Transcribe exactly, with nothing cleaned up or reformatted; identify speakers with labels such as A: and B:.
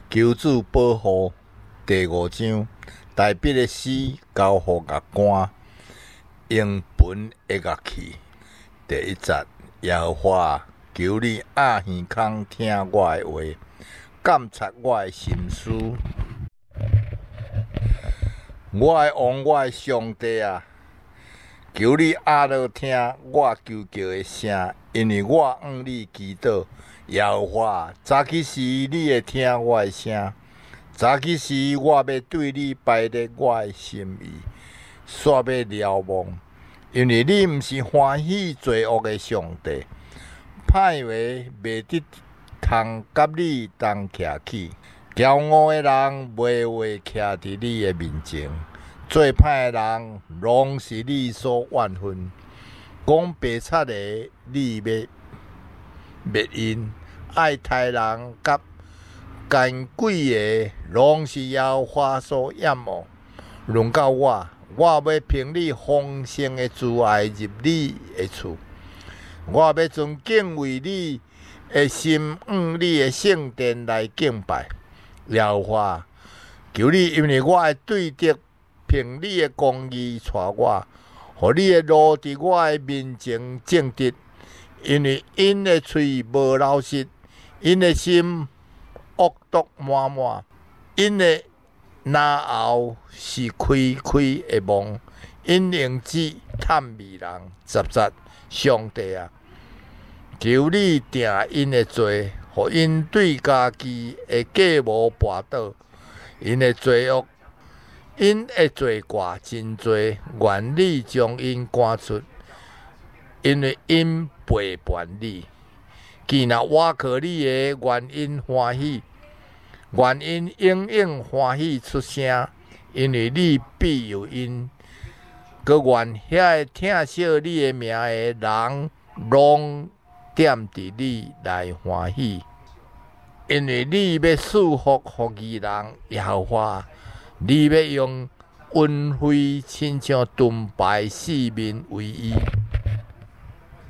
A: 求主保护。第五章，大笔的诗交互乐官，用盆的乐器。第一节，耶和华，求你压耳孔听我的话，监察我的心思。我的王，我的上帝啊，求你压落听我求叫的声，因为我向你祈祷。耶和华，早起时你会听我的声。早起时，我要对你摆列我的心意，煞要瞭望，因为你毋是欢喜罪恶的上帝，歹话袂得通甲你同徛起。骄傲的人袂话徛伫你的面前，做歹的人拢是你所怨恨。讲白贼的，你要灭因；爱杀人甲奸鬼的，拢是耶和华所厌恶。论到我，我要凭你丰盛的慈爱入你的厝，我要存敬畏你的心，往你的圣殿来敬拜。耶和华，求你，因为我的对敌凭你的公义带我，互你的路伫我的面前正直，因为因的喙无老实，因的心恶毒满满，因的脑后是开开的梦，因用指探迷人。十节，上帝啊，求你定因的罪，互因对家己的计谋跋倒，因的罪恶，因的罪过真多，愿你将因赶出，因为因背叛你。既然我靠你的，愿因欢喜，愿因永永欢喜出声，因为你必有因。搁愿遐个听惜你的名的人，拢踮伫你来欢喜，因为你要赐福互义人。耶和华，你要用恩惠亲像盾牌四面为衣。